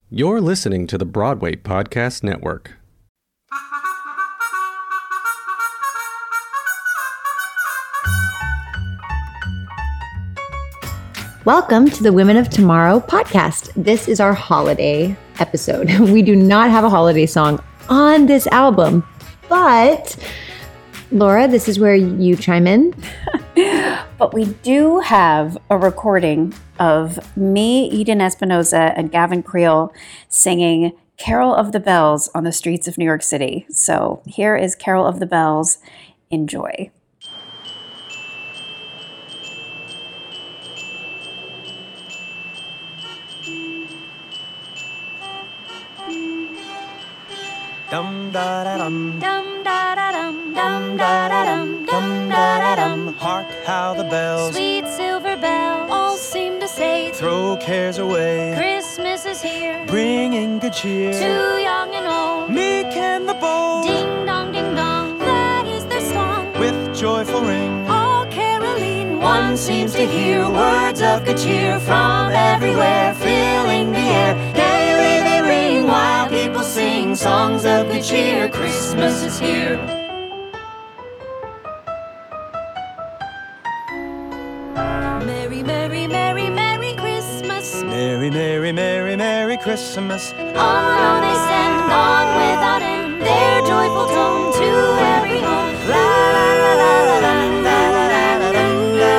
You're listening to the Broadway Podcast Network. Welcome to the Women of Tomorrow podcast. This is our holiday episode. We do not have a holiday song on this album, but Laura, this is where you chime in. But we do have a recording of me, Eden Espinosa, and Gavin Creel singing Carol of the Bells on the streets of New York City. So here is Carol of the Bells. Enjoy. Dum da da dum, dum da da dum, dum da da dum, dum da da dum. Hark how the bells, sweet silver bells, all seem to say, throw cares away. Christmas is here, bringing good cheer to young and old, meek and the bold. Ding dong, ding dong, that is their song. With joyful ring, all caroling, one seems to hear words of good cheer from everywhere, filling the air. Gaily they ring while people sing songs of good cheer. Christmas is here. Merry, merry, merry, merry Christmas. Merry, merry, merry, merry Christmas. On they send, on without end, their joyful tone to every home. La la la la la la la la la la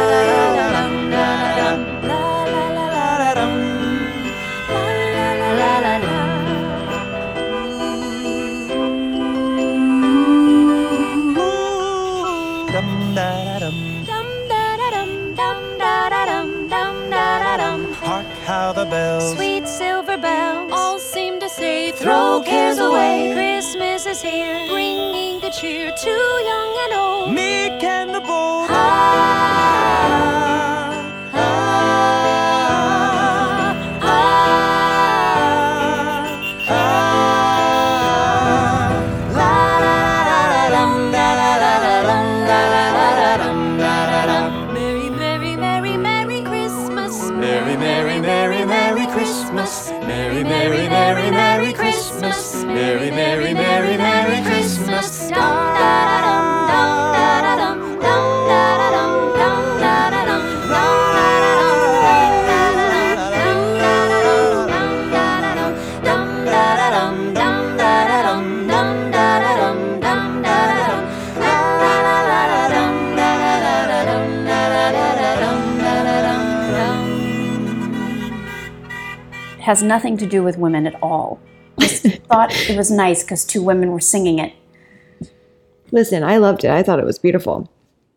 how the bells, sweet silver bells, all seem to say, throw cares away. Christmas is here, bringing good cheer to young and old, meek and the bold. Merry, merry, merry, merry Christmas. Merry, merry, merry, merry Christmas. Merry, merry, merry, merry Christmas. Merry, merry, merry, merry Christmas. Dum da da dum, dum da da dum, dum da da dum, dum da da dum, dum da da dum, dum da da dum, dum da da dum, dum da da dum, dum da da dum, la la la la la dum da da da dum da da da dum da da dum dum. It has nothing to do with women at all. Just thought it was nice because two women were singing it. Listen, I loved it. I thought it was beautiful.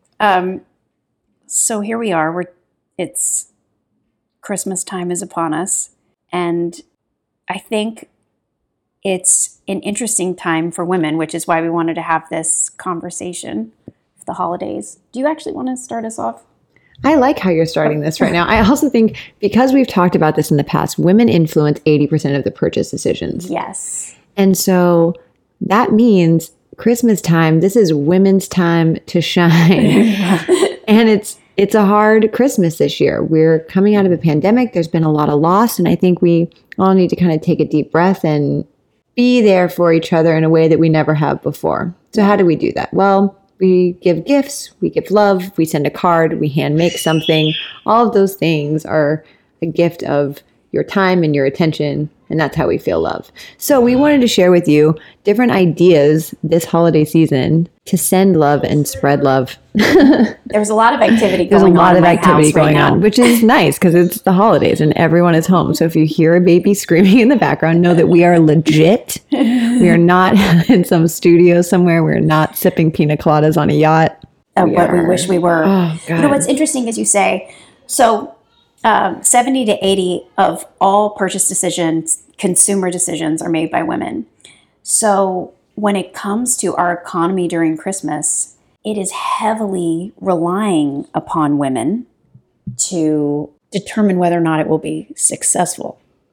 So here we are. It's Christmas time is upon us. And I think it's an interesting time for women, which is why we wanted to have this conversation for the holidays. Do you actually want to start us off? I like how you're starting this right now. I also think because we've talked about this in the past, women influence 80% of the purchase decisions. Yes. And so that means Christmas time, this is women's time to shine. And it's a hard Christmas this year. We're coming out of a pandemic. There's been a lot of loss. And I think we all need to kind of take a deep breath and be there for each other in a way that we never have before. So how do we do that? Well, we give gifts, we give love, we send a card, we hand make something. All of those things are a gift of your time and your attention, and that's how we feel love. So we wanted to share with you different ideas this holiday season to send love and spread love. There's a lot of activity There's going a lot on of in my activity house right going now. on, which is nice because it's the holidays and everyone is home. So if you hear a baby screaming in the background, know that we are legit. We are not in some studio somewhere. We're not sipping pina coladas on a yacht. But we wish we were. Oh, God. You know what's interesting is you say, so 70 to 80 of all purchase decisions, consumer decisions, are made by women. So when it comes to our economy during Christmas, it is heavily relying upon women to determine whether or not it will be successful.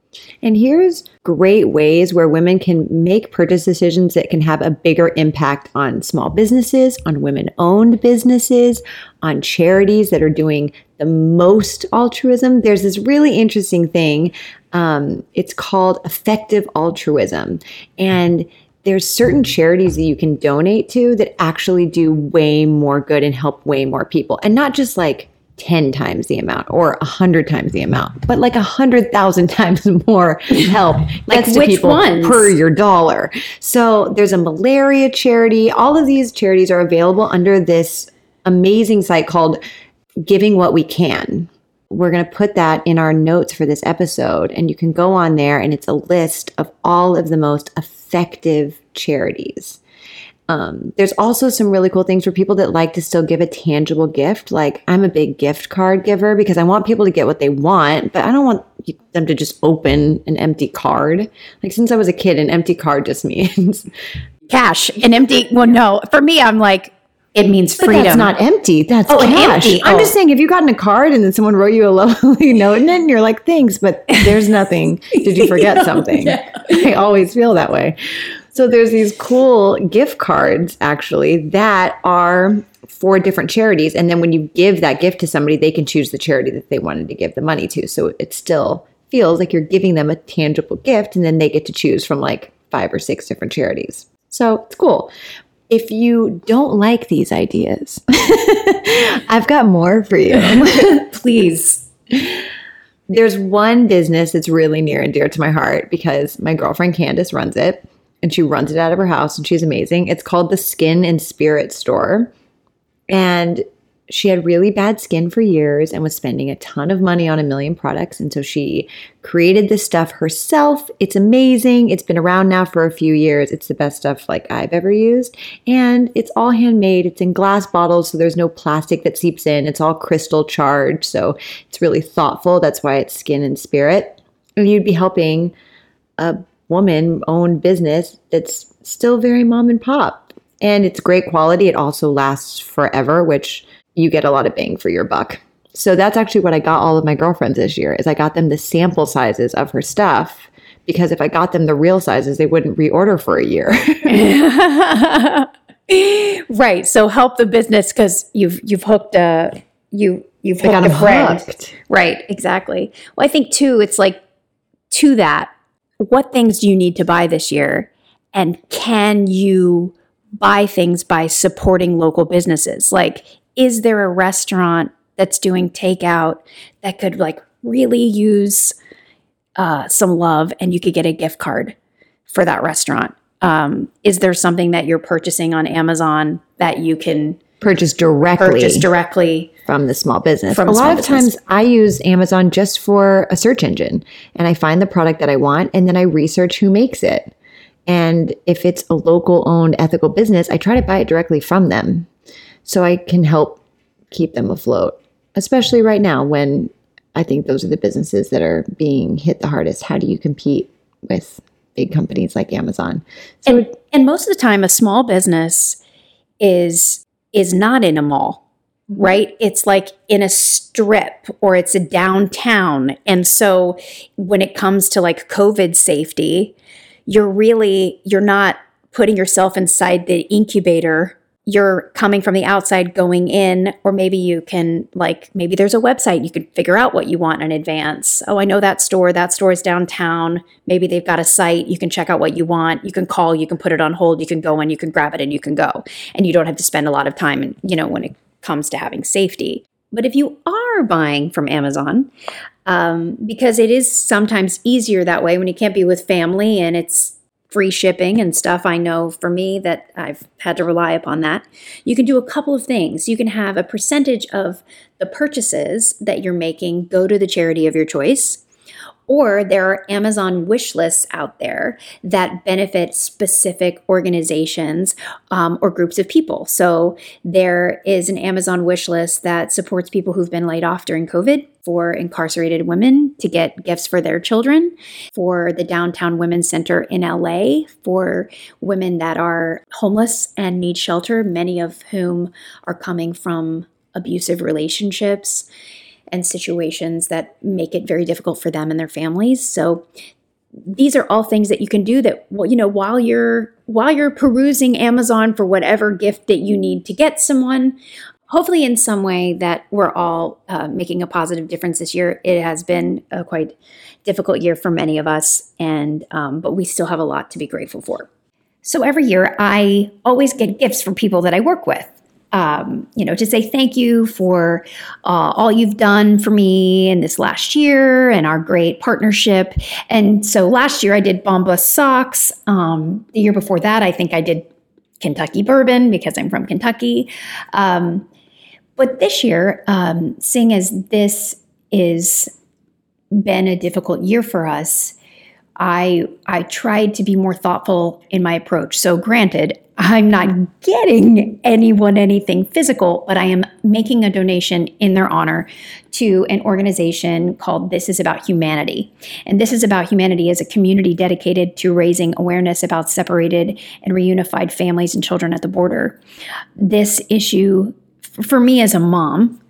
And here's great ways where women can make purchase decisions that can have a bigger impact on small businesses, on women-owned businesses, on charities that are doing the most altruism. There's this really interesting thing. It's called effective altruism. And there's certain charities that you can donate to that actually do way more good and help way more people. And not just like 10 times the amount or 100 times the amount, but like 100,000 times more help Like gets to which people ones? per your dollar. So there's a malaria charity. All of these charities are available under this amazing site called Giving What We Can. We're going to put that in our notes for this episode, and you can go on there and it's a list of all of the most effective charities. There's also some really cool things for people that like to still give a tangible gift. Like I'm a big gift card giver because I want people to get what they want, but I don't want them to just open an empty card. Like since I was a kid, an empty card just means Cash, an empty. Well, no, for me, I'm like, it means but freedom. that's not empty. That's Oh, an cash. empty. I'm Oh. just saying, if you gotten a card and then someone wrote you a lovely note in it, and you're like, thanks, but there's nothing. Did you forget something? I always feel that way. So there's these cool gift cards actually that are for different charities. And then when you give that gift to somebody, they can choose the charity that they wanted to give the money to. So it still feels like you're giving them a tangible gift, and then they get to choose from like 5 or 6 different charities. So it's cool. If you don't like these ideas, I've got more for you. Please. There's one business that's really near and dear to my heart because my girlfriend Candace runs it, and she runs it out of her house, and she's amazing. It's called the Skin and Spirit Store. And she had really bad skin for years and was spending a ton of money on a million products. And so she created this stuff herself. It's amazing. It's been around now for a few years. It's the best stuff like I've ever used. And it's all handmade. It's in glass bottles, so there's no plastic that seeps in. It's all crystal charged. So it's really thoughtful. That's why it's Skin and Spirit. And you'd be helping a woman-owned business that's still very mom and pop. And it's great quality. It also lasts forever, which you get a lot of bang for your buck. So that's actually what I got all of my girlfriends this year, is I got them the sample sizes of her stuff, because if I got them the real sizes, they wouldn't reorder for a year. Right. So help the business because you've hooked you've hooked got a them friend. hooked. Right. Exactly. Well, I think too, it's like to that, what things do you need to buy this year? And can you buy things by supporting local businesses? Like, is there a restaurant that's doing takeout that could like really use some love and you could get a gift card for that restaurant? Is there something that you're purchasing on Amazon that you can Purchase directly from the small business. From a a small lot of business. times I use Amazon just for a search engine, and I find the product that I want, and then I research who makes it. And if it's a local owned ethical business, I try to buy it directly from them so I can help keep them afloat, especially right now when I think those are the businesses that are being hit the hardest. How do you compete with big companies like Amazon? So and most of the time a small business is not in a mall, right? It's like in a strip or it's a downtown. And so when it comes to like COVID safety, you're not putting yourself inside the incubator. You're coming from the outside going in, or maybe you can maybe there's a website, you can figure out what you want in advance. Oh, I know that store is downtown. Maybe they've got a site, you can check out what you want. You can call, you can put it on hold, you can go in, you can grab it and you can go. And you don't have to spend a lot of time, when it comes to having safety. But if you are buying from Amazon, because it is sometimes easier that way when you can't be with family and it's free shipping and stuff. I know for me that I've had to rely upon that. You can do a couple of things. You can have a percentage of the purchases that you're making go to the charity of your choice. Or there are Amazon wish lists out there that benefit specific organizations or groups of people. So there is an Amazon wish list that supports people who've been laid off during COVID, for incarcerated women to get gifts for their children, for the Downtown Women's Center in LA, for women that are homeless and need shelter, many of whom are coming from abusive relationships. and situations that make it very difficult for them and their families. So these are all things that you can do that, well, while you're perusing Amazon for whatever gift that you need to get someone, hopefully in some way that we're all making a positive difference this year. It has been a quite difficult year for many of us, and but we still have a lot to be grateful for. So every year I always get gifts from people that I work with. To say thank you for all you've done for me in this last year and our great partnership. And so last year I did Bombas socks. The year before that, I think I did Kentucky bourbon because I'm from Kentucky. But this year, seeing as this is been a difficult year for us, I tried to be more thoughtful in my approach. So granted, I'm not getting anyone anything physical, but I am making a donation in their honor to an organization called This Is About Humanity. And This Is About Humanity is a community dedicated to raising awareness about separated and reunified families and children at the border. This issue, for me as a mom,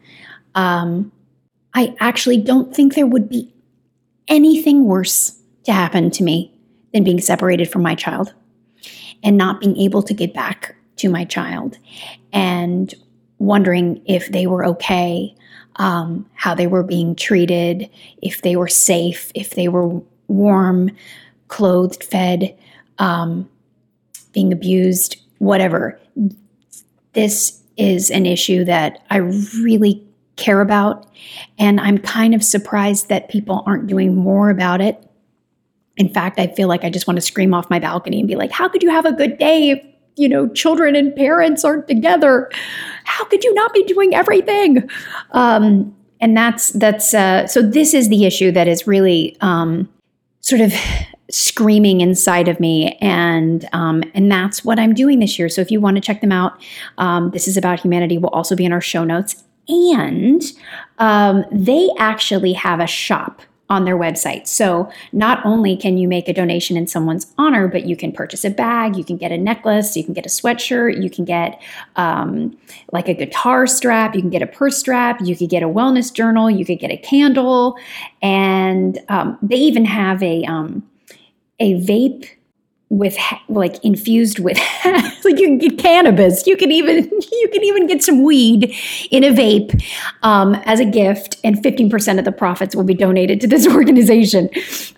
I actually don't think there would be anything worse to happen to me than being separated from my child and not being able to get back to my child and wondering if they were okay, how they were being treated, if they were safe, if they were warm, clothed, fed, being abused, whatever. This is an issue that I really care about, and I'm kind of surprised that people aren't doing more about it. In fact, I feel like I just want to scream off my balcony and be like, how could you have a good day if, children and parents aren't together? How could you not be doing everything? And so this is the issue that is really sort of screaming inside of me. And that's what I'm doing this year. So if you want to check them out, This Is About Humanity will also be in our show notes. And they actually have a shop on their website. So not only can you make a donation in someone's honor, but you can purchase a bag, you can get a necklace, you can get a sweatshirt, you can get like a guitar strap, you can get a purse strap, you could get a wellness journal, you could get a candle, and they even have a vape with infused with like you can get cannabis. You can even get some weed in a vape as a gift, and 15% of the profits will be donated to this organization.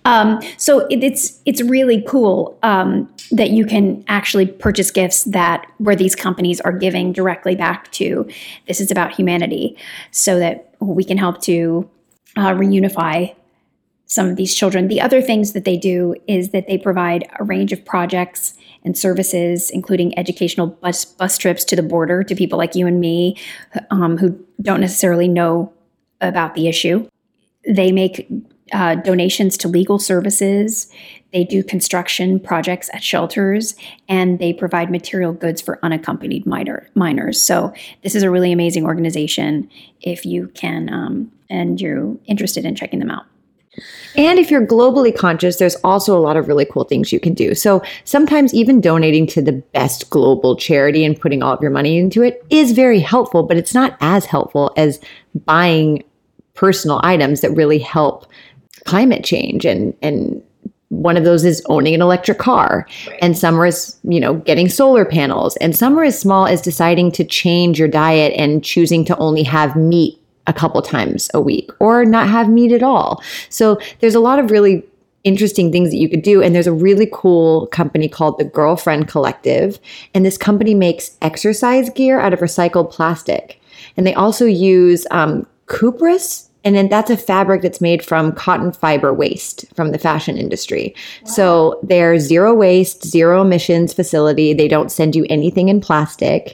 So it's really cool that you can actually purchase gifts where these companies are giving directly back to This Is About Humanity, so that we can help to reunify some of these children. The other things that they do is that they provide a range of projects and services, including educational bus trips to the border to people like you and me who don't necessarily know about the issue. They make donations to legal services. They do construction projects at shelters, and they provide material goods for unaccompanied minors. So this is a really amazing organization if you can and you're interested in checking them out. And if you're globally conscious, there's also a lot of really cool things you can do. So sometimes even donating to the best global charity and putting all of your money into it is very helpful, but it's not as helpful as buying personal items that really help climate change. And one of those is owning an electric car. Right. And some are as, getting solar panels. And some are as small as deciding to change your diet and choosing to only have meat a couple times a week or not have meat at all. So there's a lot of really interesting things that you could do. And there's a really cool company called the Girlfriend Collective. And this company makes exercise gear out of recycled plastic. And they also use Cupris. And then that's a fabric that's made from cotton fiber waste from the fashion industry. Wow. So they're zero waste, zero emissions facility. They don't send you anything in plastic.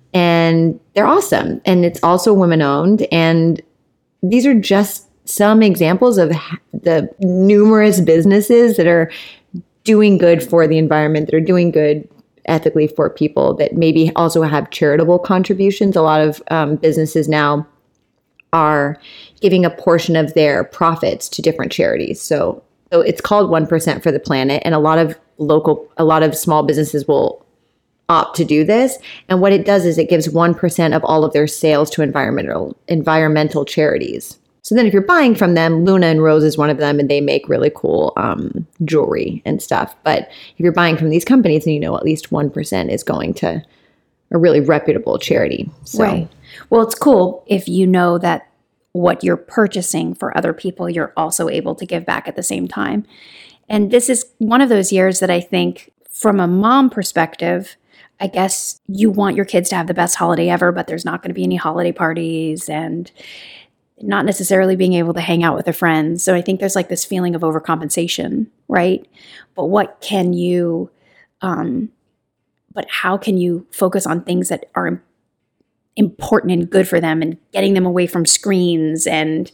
And they're awesome. And it's also women owned. And these are just some examples of the numerous businesses that are doing good for the environment, that are doing good ethically for people, that maybe also have charitable contributions. A lot of businesses now are giving a portion of their profits to different charities. So it's called 1% for the planet. And a lot of small businesses will opt to do this. And what it does is it gives 1% of all of their sales to environmental charities. So then if you're buying from them, Luna and Rose is one of them, and they make really cool jewelry and stuff. But if you're buying from these companies, then you know at least 1% is going to a really reputable charity. So. Right. Well, it's cool if you know that what you're purchasing for other people, you're also able to give back at the same time. And this is one of those years that I think from a mom perspective, I guess you want your kids to have the best holiday ever, but there's not going to be any holiday parties and not necessarily being able to hang out with their friends. So I think there's like this feeling of overcompensation, right? But what can you, but how can you focus on things that are important and good for them, and getting them away from screens and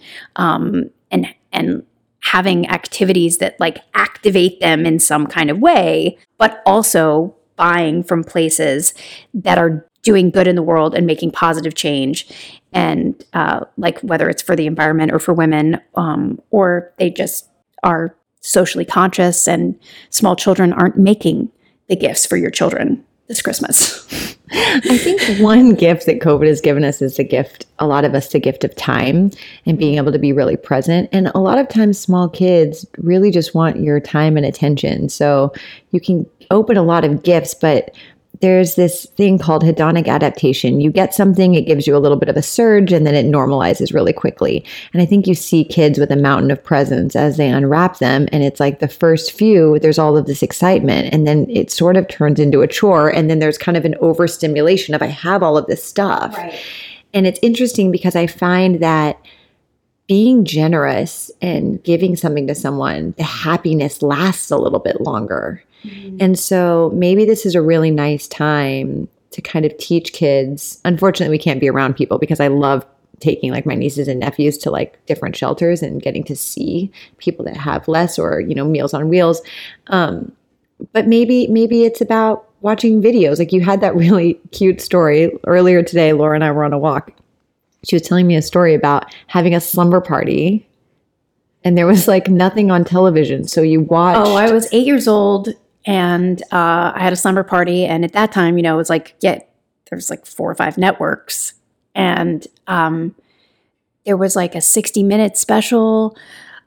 having activities that like activate them in some kind of way, but also buying from places that are doing good in the world and making positive change. And like whether it's for the environment or for women, or they just are socially conscious, and small children aren't making the gifts for your children this Christmas. I think one gift that COVID has given us is a lot of us, the gift of time and being able to be really present. And a lot of times small kids really just want your time and attention. So you can open a lot of gifts, but there's this thing called hedonic adaptation. You get something, it gives you a little bit of a surge, and then it normalizes really quickly. And I think you see kids with a mountain of presents as they unwrap them. And it's like the first few, there's all of this excitement. And then it sort of turns into a chore. And then there's kind of an overstimulation of, I have all of this stuff. Right. And it's interesting because I find that being generous and giving something to someone, the happiness lasts a little bit longer. Mm-hmm. And so maybe this is a really nice time to kind of teach kids. Unfortunately, we can't be around people because I love taking like my nieces and nephews to like different shelters and getting to see people that have less, or, you know, Meals on Wheels. But maybe it's about watching videos. Like you had that really cute story earlier today. Laura and I were on a walk. She was telling me a story about having a slumber party, and there was like nothing on television. So you watched. Oh, I was 8 years old, and I had a slumber party. And at that time, you know, it was like, there was like 4 or 5 networks. And there was like a 60-minute special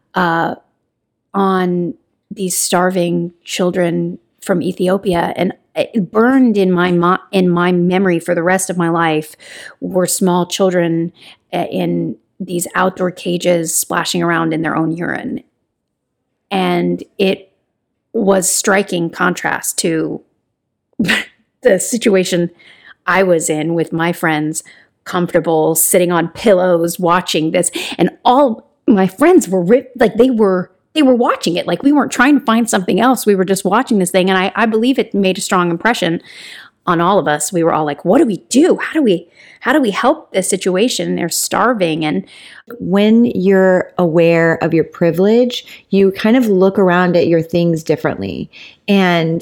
on these starving children from Ethiopia. And it burned in my memory for the rest of my life were small children in these outdoor cages splashing around in their own urine. And it was striking contrast to the situation I was in with my friends, comfortable, sitting on pillows, watching this. And all my friends were they were watching it. Like we weren't trying to find something else. We were just watching this thing. And I believe it made a strong impression on all of us. We were all like, what do we do? How do we help this situation? They're starving. And when you're aware of your privilege, you kind of look around at your things differently. And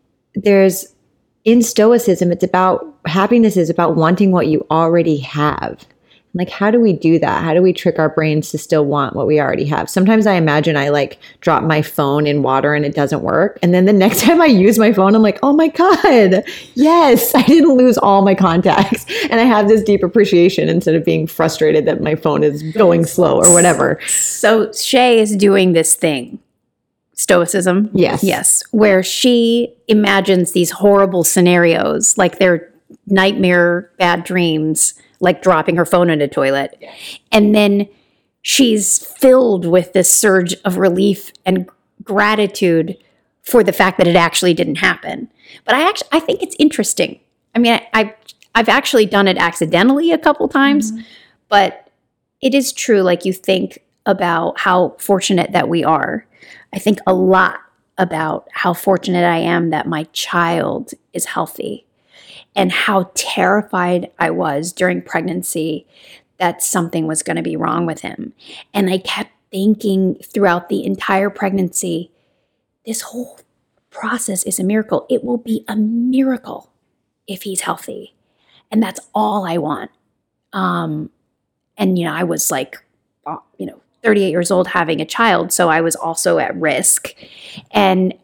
in Stoicism, it's about happiness is about wanting what you already have. Like, how do we do that? How do we trick our brains to still want what we already have? Sometimes I imagine I like drop my phone in water and it doesn't work. And then the next time I use my phone, I'm like, oh my God, yes, I didn't lose all my contacts. And I have this deep appreciation instead of being frustrated that my phone is going slow or whatever. So Shay is doing this thing, Stoicism. Yes. Where she imagines these horrible scenarios, like they're nightmare bad dreams, like dropping her phone in a toilet. Yeah. And then she's filled with this surge of relief and gratitude for the fact that it actually didn't happen. But I think it's interesting. I mean, I've actually done it accidentally a couple times, but it is true. Like you think about how fortunate that we are. I think a lot about how fortunate I am that my child is healthy, and how terrified I was during pregnancy that something was going to be wrong with him. And I kept thinking throughout the entire pregnancy, this whole process is a miracle. It will be a miracle if he's healthy. And that's all I want. And, you know, I was like, 38 years old having a child. So I was also at risk. And,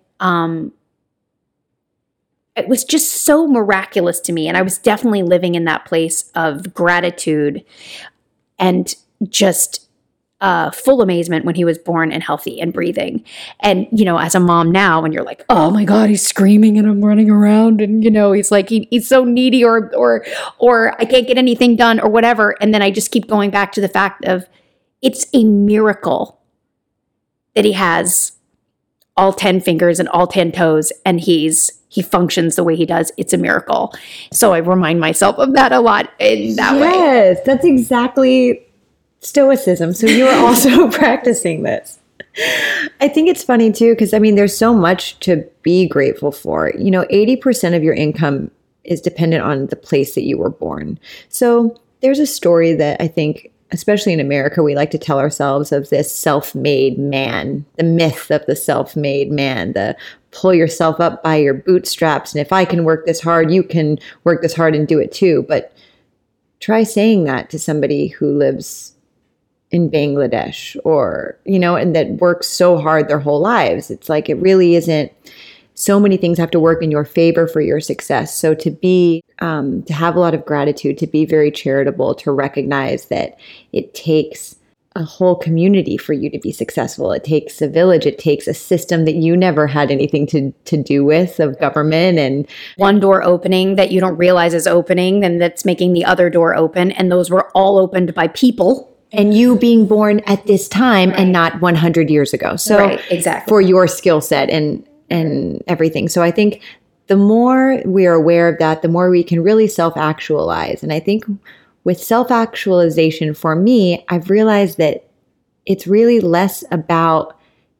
it was just so miraculous to me. And I was definitely living in that place of gratitude and just full amazement when he was born and healthy and breathing. And, as a mom now, when you're like, oh my God, he's screaming and I'm running around and, he's like, he's so needy or I can't get anything done or whatever. And then I just keep going back to the fact of it's a miracle that he has all 10 fingers and all 10 toes and he functions the way he does. It's a miracle. So I remind myself of that a lot in that way. Yes, that's exactly Stoicism. So you are also practicing this. I think it's funny too, because there's so much to be grateful for. 80% of your income is dependent on the place that you were born. So there's a story that I think, especially in America, we like to tell ourselves of this self-made man, the myth of the self-made man, the pull yourself up by your bootstraps. And if I can work this hard, you can work this hard and do it too. But try saying that to somebody who lives in Bangladesh or, and that works so hard their whole lives. It's like, it really isn't. So many things have to work in your favor for your success. So to have a lot of gratitude, to be very charitable, to recognize that it takes a whole community for you to be successful. It takes a village. It takes a system that you never had anything to do with, of government, and one door opening that you don't realize is opening and that's making the other door open. And those were all opened by people. And you being born at this time and not 100 years ago. So exactly. For your skill set and everything. So I think the more we are aware of that, the more we can really self-actualize. And I think with self-actualization for me, I've realized that it's really less about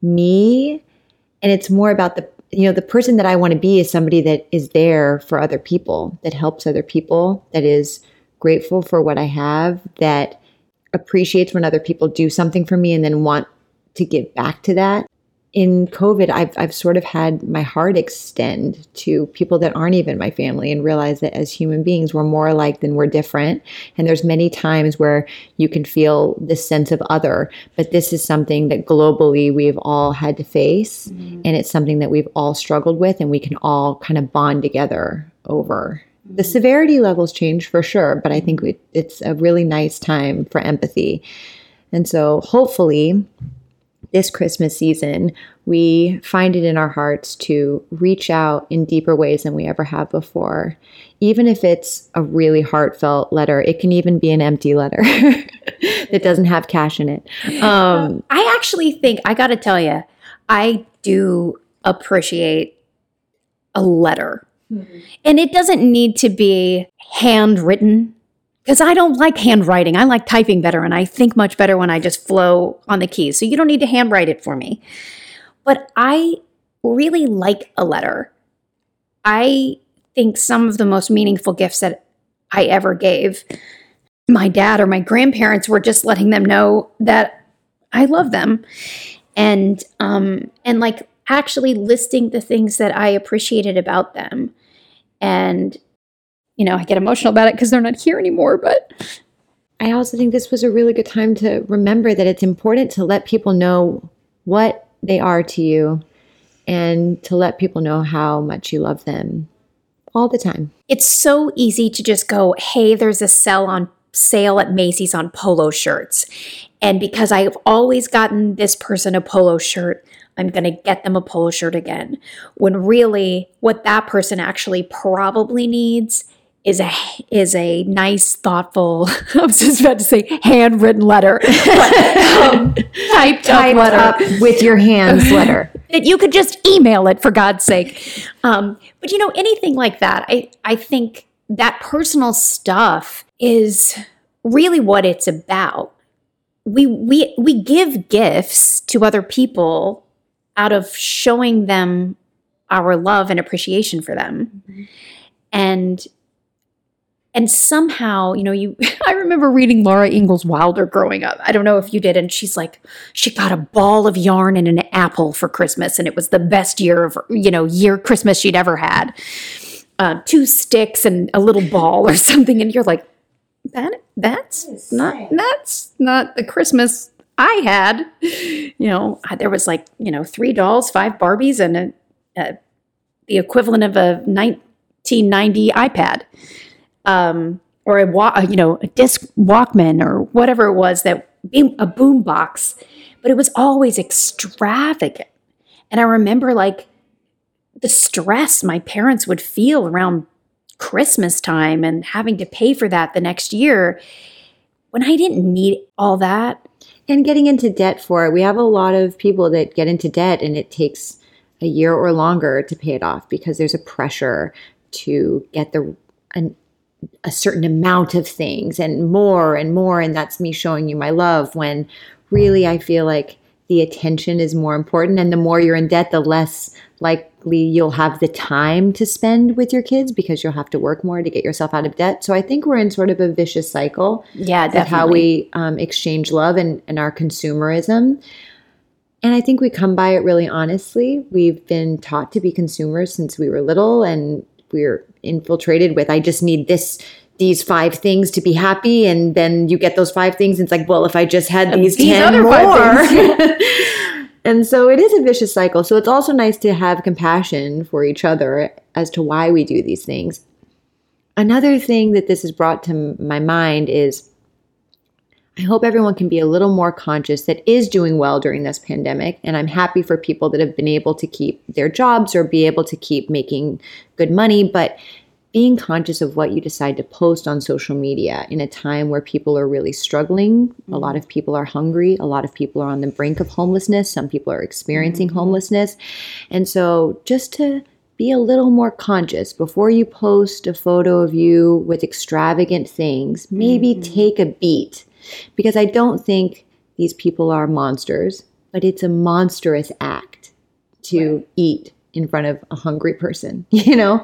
me and it's more about the person that I want to be is somebody that is there for other people, that helps other people, that is grateful for what I have, that appreciates when other people do something for me and then want to give back to that. In COVID, I've sort of had my heart extend to people that aren't even my family and realize that as human beings, we're more alike than we're different. And there's many times where you can feel this sense of other, but this is something that globally we've all had to face. Mm-hmm. And it's something that we've all struggled with and we can all kind of bond together over. The severity levels change for sure, but I think it's a really nice time for empathy. And so hopefully this Christmas season, we find it in our hearts to reach out in deeper ways than we ever have before. Even if it's a really heartfelt letter, it can even be an empty letter that doesn't have cash in it. I actually think, I got to tell you, I do appreciate a letter. Mm-hmm. And it doesn't need to be handwritten because I don't like handwriting. I like typing better and I think much better when I just flow on the keys. So you don't need to handwrite it for me. But I really like a letter. I think some of the most meaningful gifts that I ever gave my dad or my grandparents were just letting them know that I love them. And like actually listing the things that I appreciated about them. And, I get emotional about it because they're not here anymore, but I also think this was a really good time to remember that it's important to let people know what they are to you and to let people know how much you love them all the time. It's so easy to just go, hey, there's a sale at Macy's on polo shirts. And because I've always gotten this person a polo shirt, I'm going to get them a polo shirt again. When really what that person actually probably needs is a nice, thoughtful, I was just about to say handwritten letter, but, typed up with your hands letter. That you could just email it, for God's sake. But anything like that, I think that personal stuff is really what it's about. We give gifts to other people out of showing them our love and appreciation for them. Mm-hmm. And somehow, I remember reading Laura Ingalls Wilder growing up. I don't know if you did. And she's like, she got a ball of yarn and an apple for Christmas. And it was the best year Christmas she'd ever had. 2 sticks and a little ball or something. And you're like, that's not the Christmas I had. There was 3 dolls, 5 Barbies, and the equivalent of a 1990 iPad. Or a disc Walkman or whatever it was that a boom box, but it was always extravagant. And I remember like the stress my parents would feel around Christmas time and having to pay for that the next year when I didn't need all that. And getting into debt for it. We have a lot of people that get into debt and it takes a year or longer to pay it off because there's a pressure to get a certain amount of things and more. And that's me showing you my love, when really I feel like the attention is more important. And the more you're in debt, the less likely you'll have the time to spend with your kids because you'll have to work more to get yourself out of debt. So I think we're in sort of a vicious cycle. Yeah, definitely. Of how we exchange love and our consumerism. And I think we come by it really honestly. We've been taught to be consumers since we were little, and we're infiltrated with, I just need these 5 things to be happy. And then you get those 5 things. And it's like, well, if I just had these 10 more. And so it is a vicious cycle. So it's also nice to have compassion for each other as to why we do these things. Another thing that this has brought to my mind is I hope everyone can be a little more conscious that is doing well during this pandemic. And I'm happy for people that have been able to keep their jobs or be able to keep making good money. But being conscious of what you decide to post on social media in a time where people are really struggling. Mm-hmm. A lot of people are hungry. A lot of people are on the brink of homelessness. Some people are experiencing homelessness. And so just to be a little more conscious before you post a photo of you with extravagant things, maybe take a beat, because I don't think these people are monsters, but it's a monstrous act to eat in front of a hungry person, you know?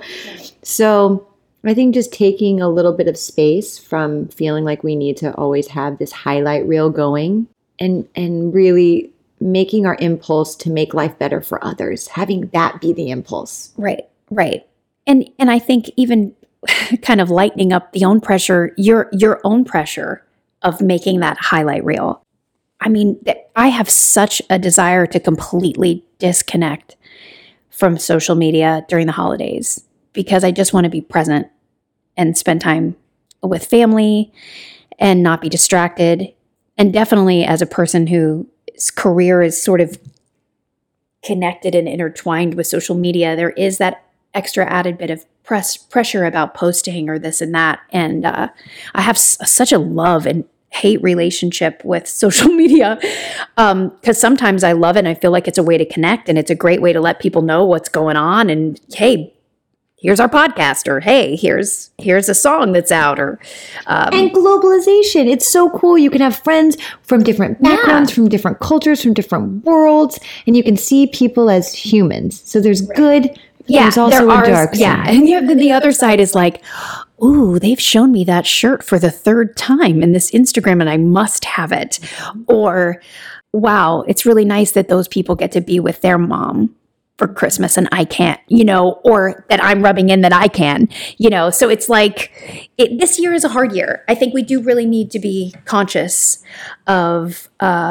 So I think just taking a little bit of space from feeling like we need to always have this highlight reel going and really making our impulse to make life better for others, having that be the impulse. Right. And I think even kind of lightening up the own pressure, your own pressure of making that highlight reel. I mean, I have such a desire to completely disconnect from social media during the holidays because I just want to be present and spend time with family and not be distracted. And definitely as a person whose career is sort of connected and intertwined with social media, there is that extra added bit of pressure about posting or this and that. And I have such a love and hate relationship with social media because sometimes I love it and I feel like it's a way to connect and it's a great way to let people know what's going on and hey, here's our podcast, or hey, here's a song that's out, or and globalization. It's so cool. You can have friends from different backgrounds, from different cultures, from different worlds, and you can see people as humans. So there's good. There's also a dark side. Yeah, and then the other side is like, ooh, they've shown me that shirt for the 3rd time in this Instagram and I must have it. Or, wow, it's really nice that those people get to be with their mom for Christmas and I can't, or that I'm rubbing in that I can, So it's like, this year is a hard year. I think we do really need to be conscious of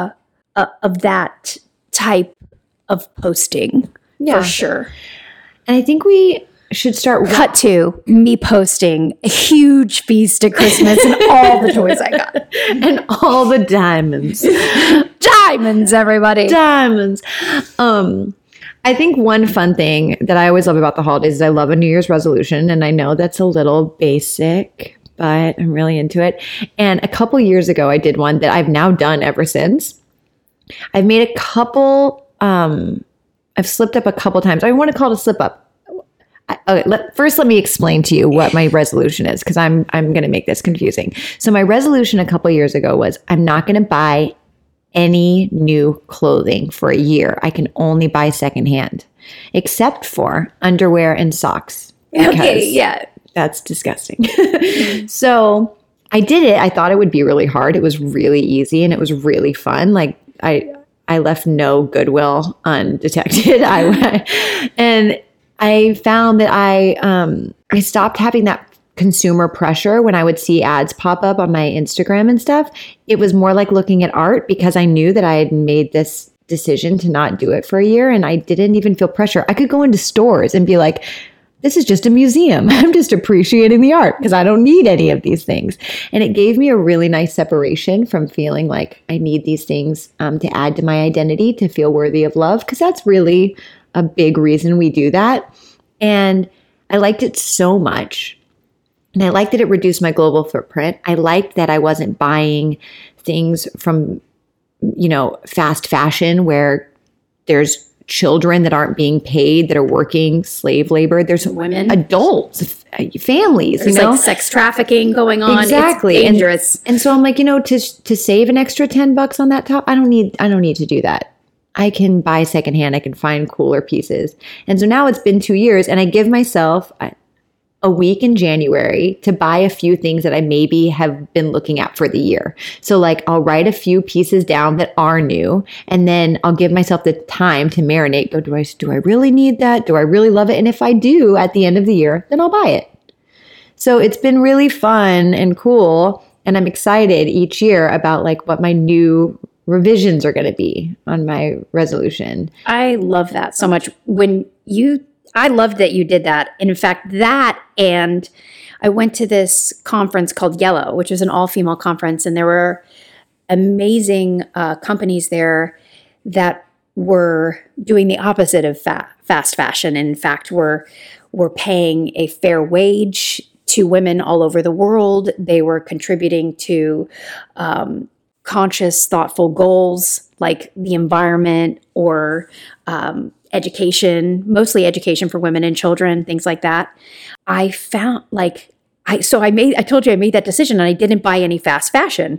that type of posting for sure. And I think we should start. Cut to me posting a huge feast at Christmas and all the toys I got. And all the diamonds. Diamonds, everybody. Diamonds. I think one fun thing that I always love about the holidays is I love a New Year's resolution. And I know that's a little basic, but I'm really into it. And a couple years ago, I did one that I've now done ever since. I've made a couple, I've slipped up a couple times. I want to call it a slip up. First, let me explain to you what my resolution is, because I'm going to make this confusing. So my resolution a couple years ago was I'm not going to buy any new clothing for a year. I can only buy secondhand, except for underwear and socks. Okay, yeah. That's disgusting. So I did it. I thought it would be really hard. It was really easy and it was really fun. Like I left no goodwill undetected. And I found that I stopped having that consumer pressure when I would see ads pop up on my Instagram and stuff. It was more like looking at art because I knew that I had made this decision to not do it for a year and I didn't even feel pressure. I could go into stores and be like, this is just a museum. I'm just appreciating the art because I don't need any of these things. And it gave me a really nice separation from feeling like I need these things to add to my identity to feel worthy of love, because that's really a big reason we do that. And I liked it so much. And I liked that it reduced my global footprint. I liked that I wasn't buying things from, fast fashion where there's children that aren't being paid, that are working slave labor. There's women, adults, families, There's like sex trafficking going on. Exactly. It's dangerous. And so I'm like, to save an extra $10 on that top, I don't need to do that. I can buy secondhand. I can find cooler pieces. And so now it's been 2 years, and I give myself a week in January to buy a few things that I maybe have been looking at for the year. So like I'll write a few pieces down that are new, and then I'll give myself the time to marinate. Go, do I really need that? Do I really love it? And if I do at the end of the year, then I'll buy it. So it's been really fun and cool. And I'm excited each year about like what my new revisions are going to be on my resolution. I love that so much. I loved that you did that. And in fact, and I went to this conference called Yellow, which was an all-female conference, and there were amazing companies there that were doing the opposite of fast fashion. And in fact, were paying a fair wage to women all over the world. They were contributing to conscious, thoughtful goals like the environment or education, mostly education for women and children, things like that. I found I told you I made that decision, and I didn't buy any fast fashion,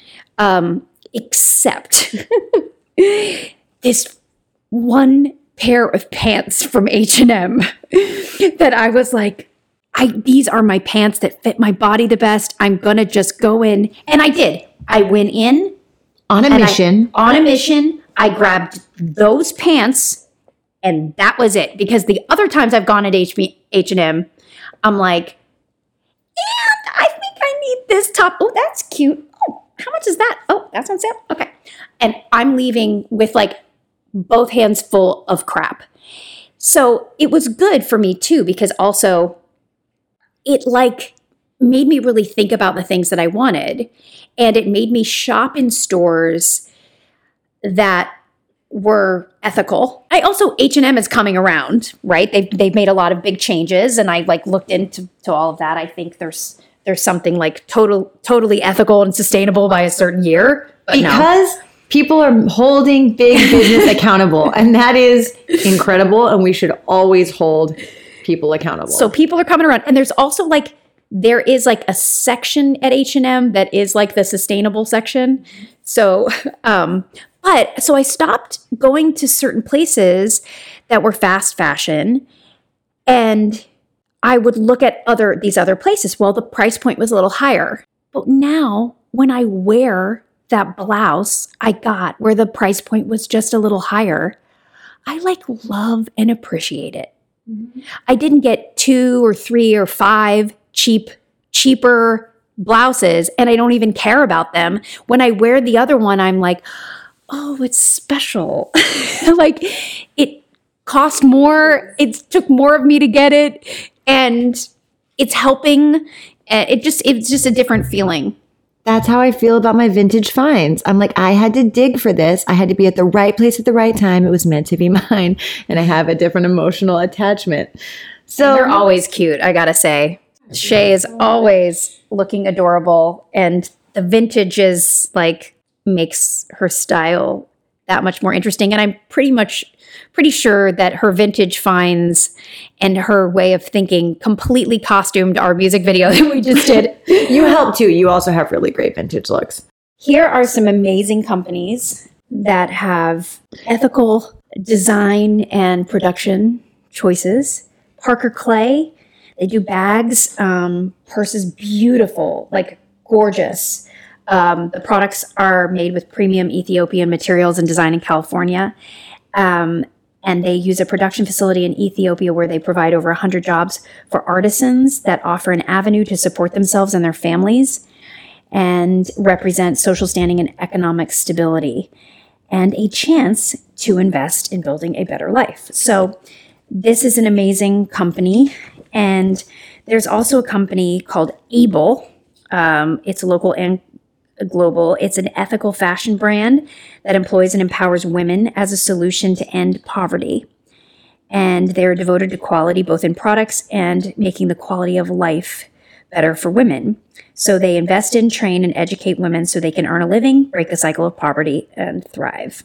except this one pair of pants from H&M that I was like, these are my pants that fit my body the best. I'm going to just go in. And I did. I went in. On a mission. I grabbed those pants, and that was it. Because the other times I've gone at H&M, I'm like, and I think I need this top. Oh, that's cute. Oh, how much is that? Oh, that's on sale. Okay. And I'm leaving with like both hands full of crap. So it was good for me too, because also it like made me really think about the things that I wanted. And it made me shop in stores that were ethical. H&M is coming around, right? They've made a lot of big changes, and I like looked into all of that. I think there's something like totally ethical and sustainable by a certain year. Because people are holding big business accountable, and that is incredible, and we should always hold people accountable. So people are coming around, and there's also there is like a section at H&M that is like the sustainable section. So, so I stopped going to certain places that were fast fashion, and I would look at these other places. Well, the price point was a little higher. But now when I wear that blouse I got where the price point was just a little higher, I love and appreciate it. Mm-hmm. I didn't get 2 or 3 or 5 cheaper blouses, and I don't even care about them. When I wear the other one, I'm like, oh, it's special. It cost more. It took more of me to get it, and it's helping. It's just a different feeling. That's how I feel about my vintage finds. I'm like, I had to dig for this. I had to be at the right place at the right time. It was meant to be mine, and I have a different emotional attachment. So they're always cute, I gotta say. Shay is always looking adorable, and the vintage is makes her style that much more interesting. And I'm pretty sure that her vintage finds and her way of thinking completely costumed our music video that we just did. You help too. You also have really great vintage looks. Here are some amazing companies that have ethical design and production choices. Parker Clay, they do bags, purses, beautiful, gorgeous. The products are made with premium Ethiopian materials and designed in California. And they use a production facility in Ethiopia where they provide over 100 jobs for artisans that offer an avenue to support themselves and their families and represent social standing and economic stability and a chance to invest in building a better life. So this is an amazing company. And there's also a company called Able. It's local and global. It's an ethical fashion brand that employs and empowers women as a solution to end poverty. And they're devoted to quality, both in products and making the quality of life better for women. So they invest in, train, and educate women so they can earn a living, break the cycle of poverty, and thrive.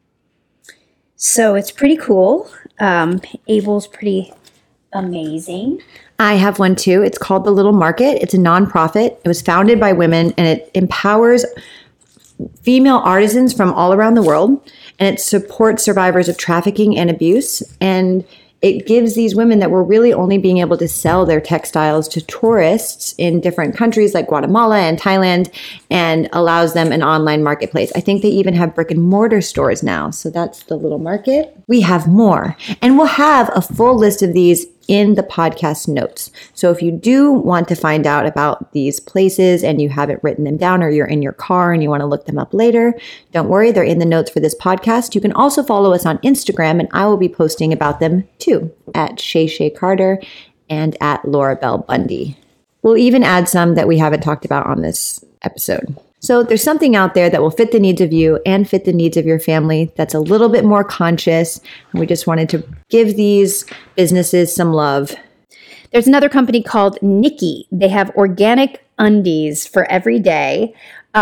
So it's pretty cool. Able's pretty amazing. I have one too. It's called The Little Market. It's a nonprofit. It was founded by women, and it empowers female artisans from all around the world, and it supports survivors of trafficking and abuse. And it gives these women that were really only being able to sell their textiles to tourists in different countries like Guatemala and Thailand, and allows them an online marketplace. I think they even have brick and mortar stores now. So that's The Little Market. We have more, and we'll have a full list of these in the podcast notes. So if you do want to find out about these places and you haven't written them down, or you're in your car and you want to look them up later, don't worry, they're in the notes for this podcast. You can also follow us on Instagram, and I will be posting about them too, at Shay Shay Carter and at Laura Bell Bundy. We'll even add some that we haven't talked about on this episode. So there's something out there that will fit the needs of you and fit the needs of your family that's a little bit more conscious. And we just wanted to give these businesses some love. There's another company called Nikki. They have organic undies for every day.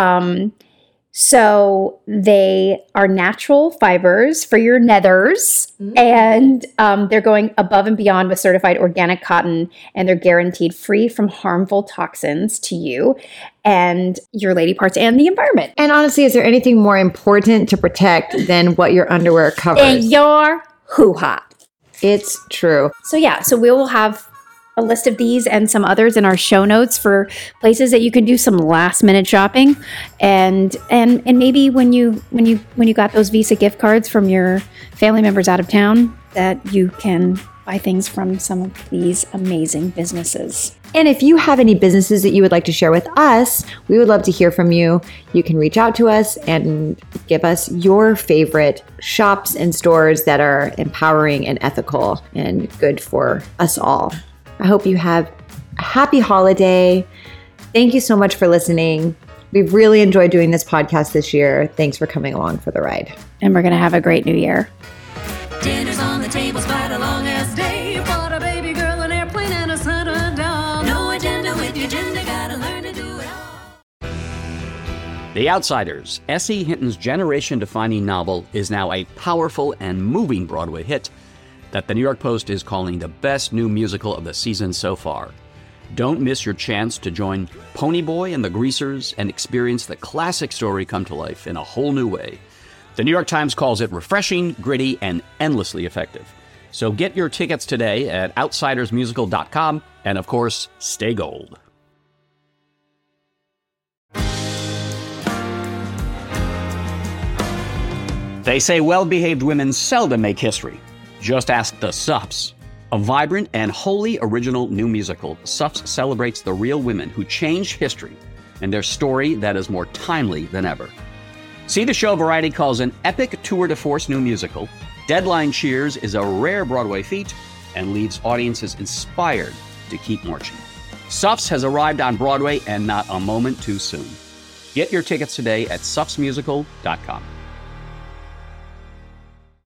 So they are natural fibers for your nethers, and they're going above and beyond with certified organic cotton, and they're guaranteed free from harmful toxins to you and your lady parts and the environment. And honestly, is there anything more important to protect than what your underwear covers? And your hoo-ha. It's true. So we will have a list of these and some others in our show notes for places that you can do some last minute shopping, and maybe when you got those Visa gift cards from your family members out of town, that you can buy things from some of these amazing businesses. And if you have any businesses that you would like to share with us, we would love to hear from you. You can reach out to us and give us your favorite shops and stores that are empowering and ethical and good for us all. I hope you have a happy holiday. Thank you so much for listening. We've really enjoyed doing this podcast this year. Thanks for coming along for the ride. And we're going to have a great new year. Dinner's on the table, quite a long ass day. You bought a baby girl, an airplane, and a Santa doll. No agenda with your gender, gotta learn to do it all. The Outsiders, S.E. Hinton's generation-defining novel, is now a powerful and moving Broadway hit that the New York Post is calling the best new musical of the season so far. Don't miss your chance to join Ponyboy and the Greasers and experience the classic story come to life in a whole new way. The New York Times calls it refreshing, gritty, and endlessly effective. So get your tickets today at outsidersmusical.com, and of course, stay gold. They say well-behaved women seldom make history. Just ask the Suffs. A vibrant and wholly original new musical, Suffs celebrates the real women who changed history and their story that is more timely than ever. See the show Variety calls an epic tour de force new musical. Deadline cheers is a rare Broadway feat and leaves audiences inspired to keep marching. Suffs has arrived on Broadway, and not a moment too soon. Get your tickets today at suffsmusical.com.